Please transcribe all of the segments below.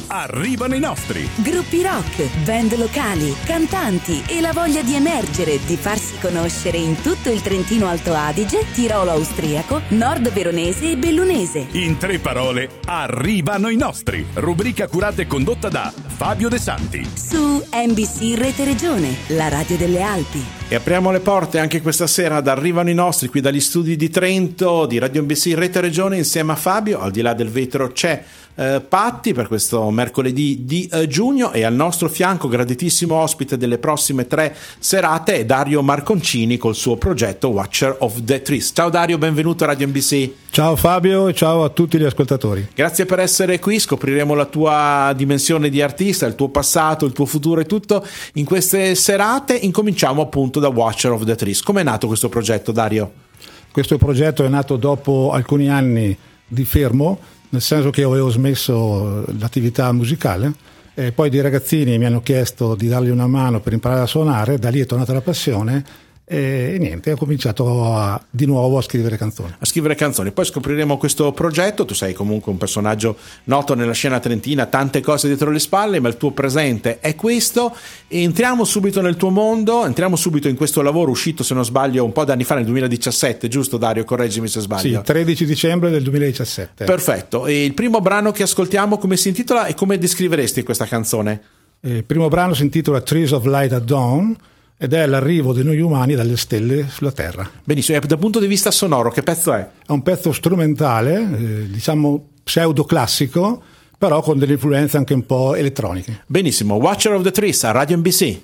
arrivano i nostri. Gruppi rock, band locali, cantanti e la voglia di emergere, di farsi conoscere in tutto il Trentino Alto Adige, Tirolo austriaco, Nord Veronese e Bellunese. In 3 parole, arrivano i nostri. Rubrica curata e condotta da Fabio De Santi. Su NBC Rete Regione, la radio delle Alpi. E apriamo le porte anche questa sera ad Arrivano i nostri qui dagli studi di Trento di Radio NBC Rete Regione insieme a Fabio. Al di là del vetro c'è Patti per questo mercoledì di giugno, e al nostro fianco graditissimo ospite delle prossime 3 serate è Dario Marconcini col suo progetto Watcher of the Trees. Ciao Dario, benvenuto a Radio NBC. Ciao Fabio e ciao a tutti gli ascoltatori. Grazie per essere qui, scopriremo la tua dimensione di artista, il tuo passato, il tuo futuro e tutto in queste serate. Incominciamo appunto da Watcher of the Trees. Come è nato questo progetto, Dario? Questo progetto è nato dopo alcuni anni di fermo, nel senso che avevo smesso l'attività musicale e poi dei ragazzini mi hanno chiesto di dargli una mano per imparare a suonare. Da lì è tornata la passione e niente, ho cominciato di nuovo a scrivere canzoni. Poi scopriremo questo progetto. Tu sei comunque un personaggio noto nella scena trentina, tante cose dietro le spalle, ma il tuo presente è questo. Entriamo subito nel tuo mondo, entriamo subito in questo lavoro uscito, se non sbaglio, un po' d'anni fa, nel 2017, giusto Dario? Correggimi se sbaglio. Sì, 13 dicembre del 2017. Perfetto. E il primo brano che ascoltiamo, come si intitola e come descriveresti questa canzone? Il primo brano si intitola Trees of Light at Dawn ed è l'arrivo di noi umani dalle stelle sulla Terra. Benissimo. E dal punto di vista sonoro, che pezzo è? È un pezzo strumentale, diciamo pseudo-classico, però con delle influenze anche un po' elettroniche. Benissimo. Watcher of the Trees a Radio NBC.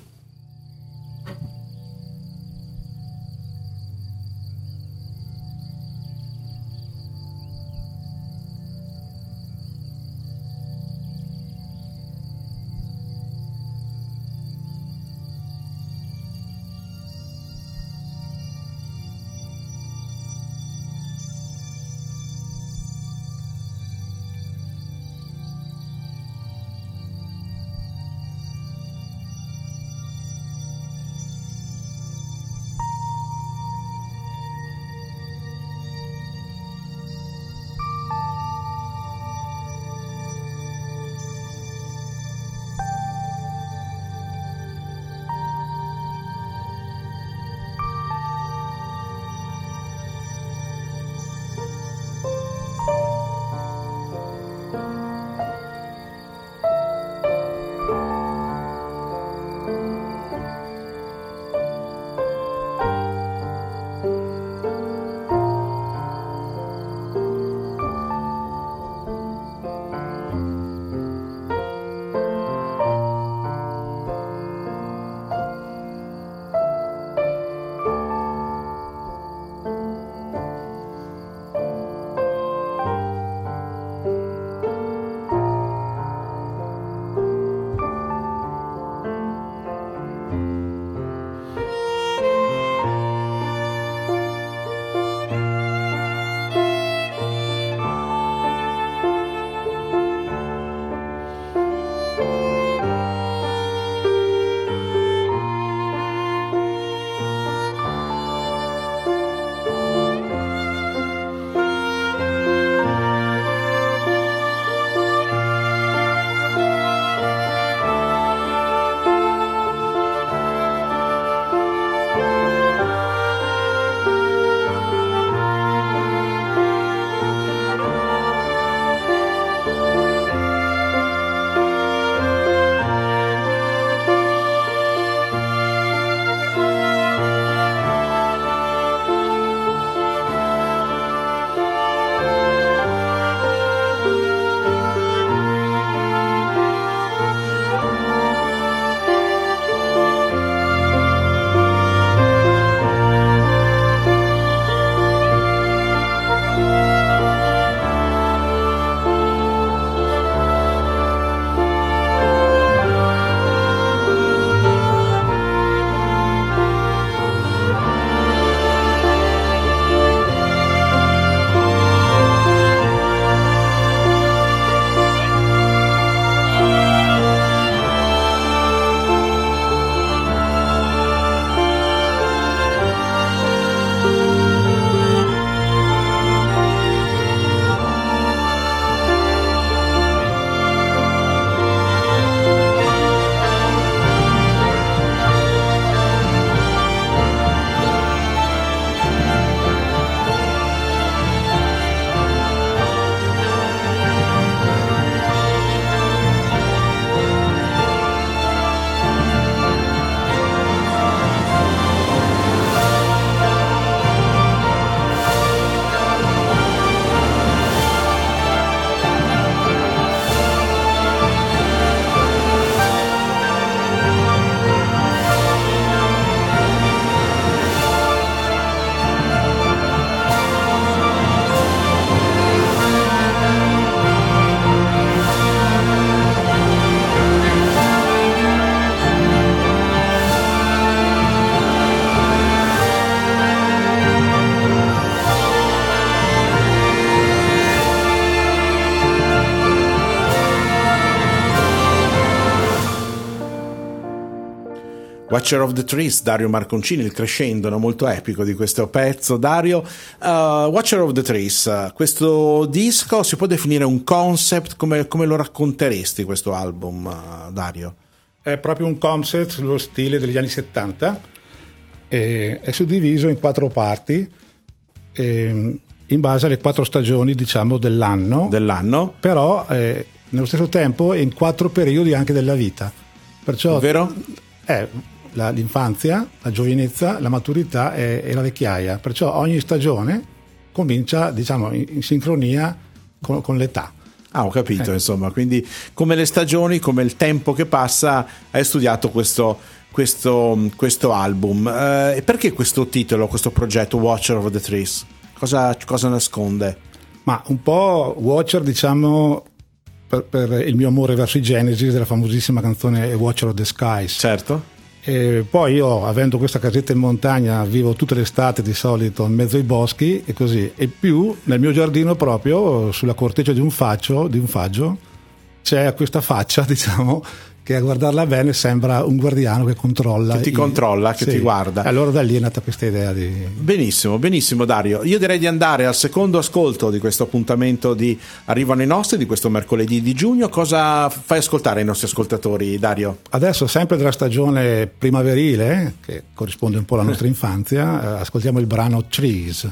Watcher of the Trees, Dario Marconcini, il crescendo, no? Molto epico di questo pezzo. Dario, Watcher of the Trees, questo disco si può definire un concept? Come lo racconteresti questo album, Dario? È proprio un concept sullo stile degli anni 70, è suddiviso in 4 parti in base alle 4 stagioni, diciamo, dell'anno, però nello stesso tempo in 4 periodi anche della vita. Perciò ovvero? L'infanzia, la giovinezza, la maturità e la vecchiaia. Perciò ogni stagione comincia, diciamo, in sincronia con l'età. Ho capito, insomma, quindi come le stagioni, come il tempo che passa, hai studiato questo album. E perché questo titolo, questo progetto Watcher of the Trees? Cosa nasconde? Ma un po' Watcher, diciamo, per il mio amore verso i Genesis della famosissima canzone Watcher of the Skies. Certo. E poi io, avendo questa casetta in montagna, vivo tutte le estate di solito in mezzo ai boschi e così, e più nel mio giardino, proprio sulla corteccia di un faggio c'è questa faccia, diciamo, che a guardarla bene sembra un guardiano che controlla, che ti guarda. Allora da lì è nata questa idea di... Benissimo Dario, io direi di andare al secondo ascolto di questo appuntamento di Arrivano i nostri, di questo mercoledì di giugno. Cosa fai ascoltare ai nostri ascoltatori, Dario? Adesso, sempre della stagione primaverile, che corrisponde un po' alla nostra infanzia, ascoltiamo il brano Trees.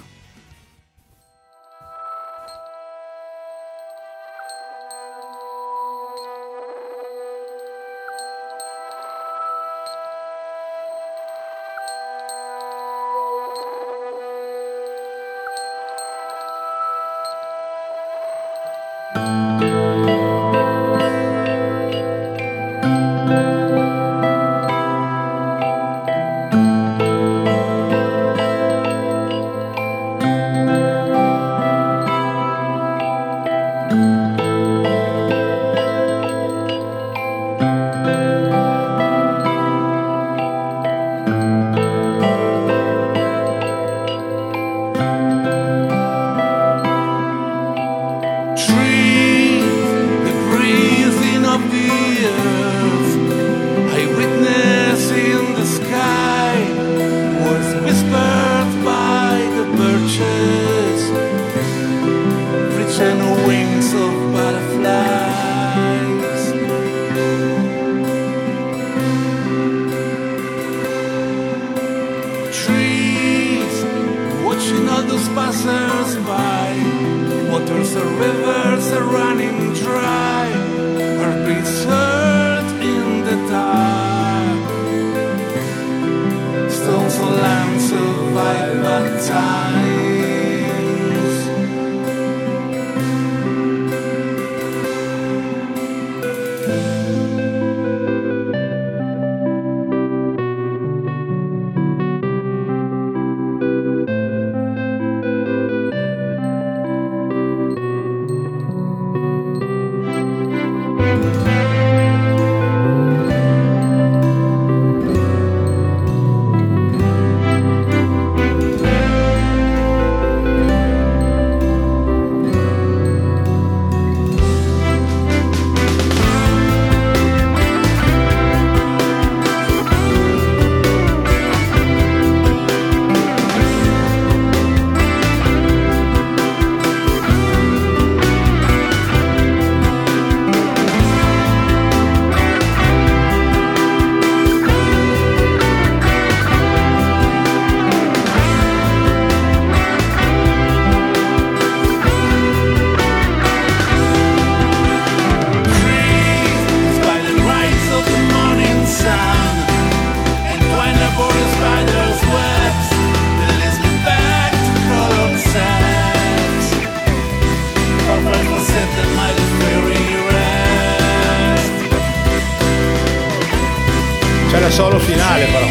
Solo finale però.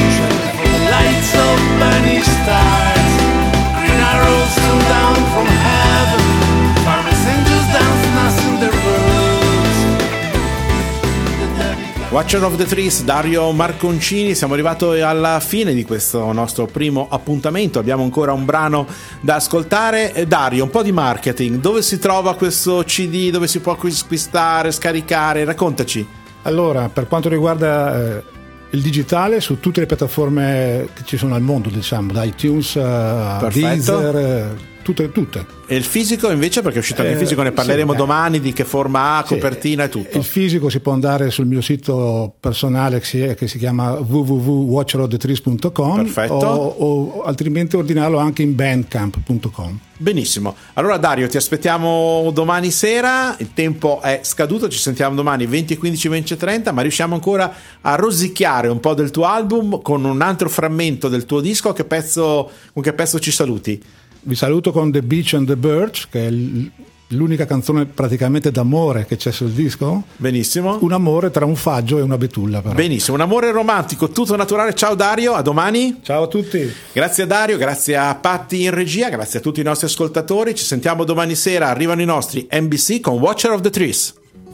Watcher of the Trees, Dario Marconcini. Siamo arrivati alla fine di questo nostro primo appuntamento, abbiamo ancora un brano da ascoltare. Dario, un po' di marketing, dove si trova questo CD, dove si può acquistare, scaricare, raccontaci. Allora, per quanto riguarda il digitale su tutte le piattaforme che ci sono al mondo, diciamo, da iTunes a Deezer, tutte. E il fisico invece, perché è uscito anche il fisico, ne parleremo domani, di che forma ha, copertina e tutto. Il fisico si può andare sul mio sito personale che si chiama www.watcheroftetrees.com. Perfetto. O altrimenti ordinarlo anche in bandcamp.com. Benissimo, allora Dario, ti aspettiamo domani sera, il tempo è scaduto, ci sentiamo domani 20:15, 20:30, ma riusciamo ancora a rosicchiare un po' del tuo album con un altro frammento del tuo disco. Con che pezzo ci saluti? Vi saluto con The Beach and the Birds, che è l'unica canzone praticamente d'amore che c'è sul disco. Benissimo. Un amore tra un faggio e una betulla, però. Benissimo, un amore romantico, tutto naturale. Ciao Dario, a domani. Ciao a tutti. Grazie a Dario, grazie a Patti in regia, grazie a tutti i nostri ascoltatori. Ci sentiamo domani sera, arrivano i nostri NBC con Watcher of the Trees.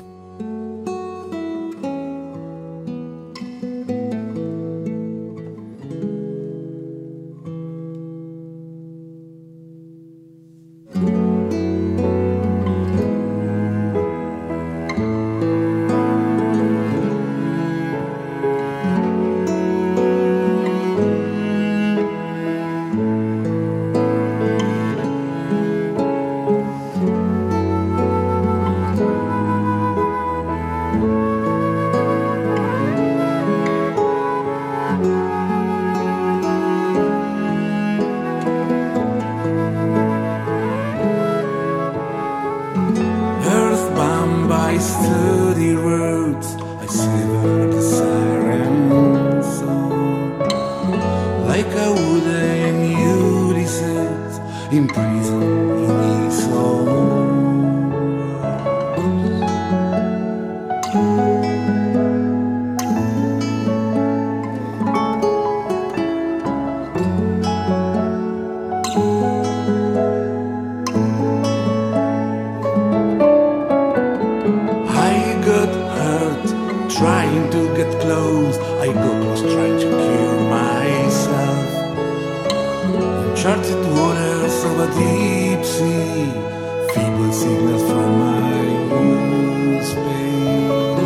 Trying to get close, I got lost trying to kill myself. Uncharted waters of a deep sea, feeble signals from my new space.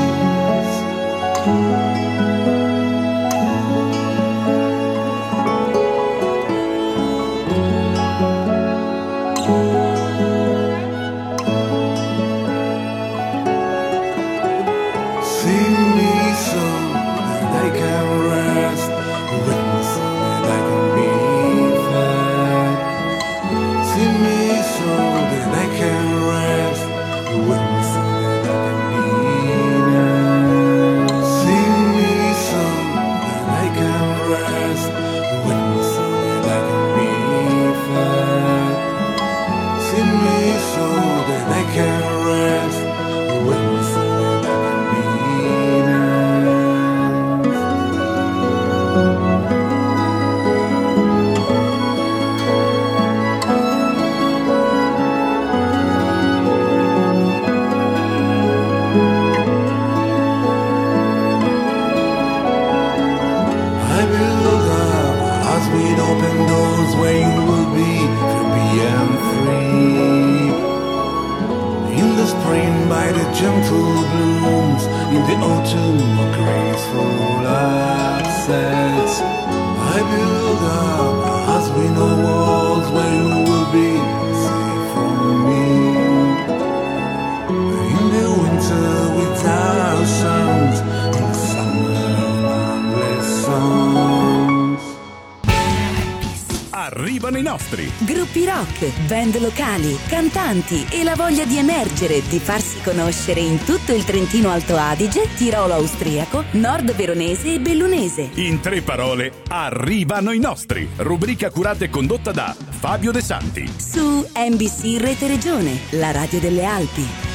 Gentle blooms in the autumn of graceful accents. I build up as we know walls where you will be safe from me. In the winter without sounds, in the summer boundless songs. Arrivano i nostri gruppi rock, band locali, cantanti e la voglia di emergere, di farsi conoscere in tutto il Trentino Alto Adige, Tirolo austriaco, Nord Veronese e Bellunese. In 3 parole, arrivano i nostri. Rubrica curata e condotta da Fabio De Santi. Su NBC Rete Regione, la radio delle Alpi.